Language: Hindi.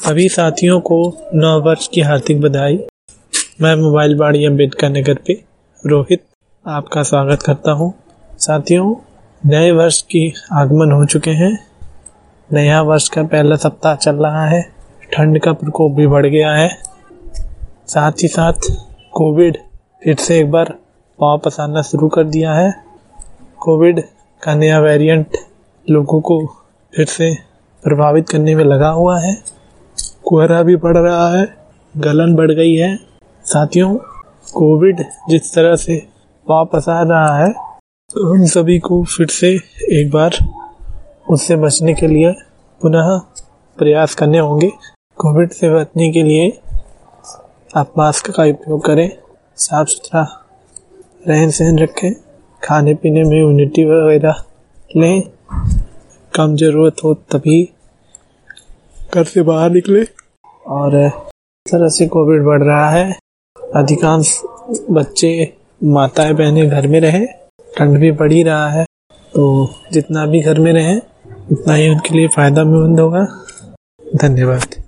सभी साथियों को नव वर्ष की हार्दिक बधाई। मैं मोबाइल बाड़ी अम्बेडकर नगर पे रोहित आपका स्वागत करता हूँ। साथियों, नए वर्ष की आगमन हो चुके हैं। नया वर्ष का पहला सप्ताह चल रहा है। ठंड का प्रकोप भी बढ़ गया है। साथ ही साथ कोविड फिर से एक बार पाँव पसारना शुरू कर दिया है। कोविड का नया वेरिएंट लोगों को फिर से प्रभावित करने में लगा हुआ है। कोहरा भी बढ़ रहा है, गलन बढ़ गई है। साथियों, कोविड जिस तरह से पाँव पसार रहा है, तो हम सभी को फिर से एक बार उससे बचने के लिए पुनः प्रयास करने होंगे। कोविड से बचने के लिए आप मास्क का उपयोग करें, साफ सुथरा रहन सहन रखें, खाने पीने में इम्यूनिटी वगैरह लें, कम ज़रूरत हो तभी घर से बाहर निकले। और इस तरह से कोविड बढ़ रहा है। अधिकांश बच्चे, माताएं, बहनें घर में रहें। ठंड भी बढ़ ही रहा है, तो जितना भी घर में रहें उतना ही उनके लिए फ़ायदेमंद होगा। धन्यवाद।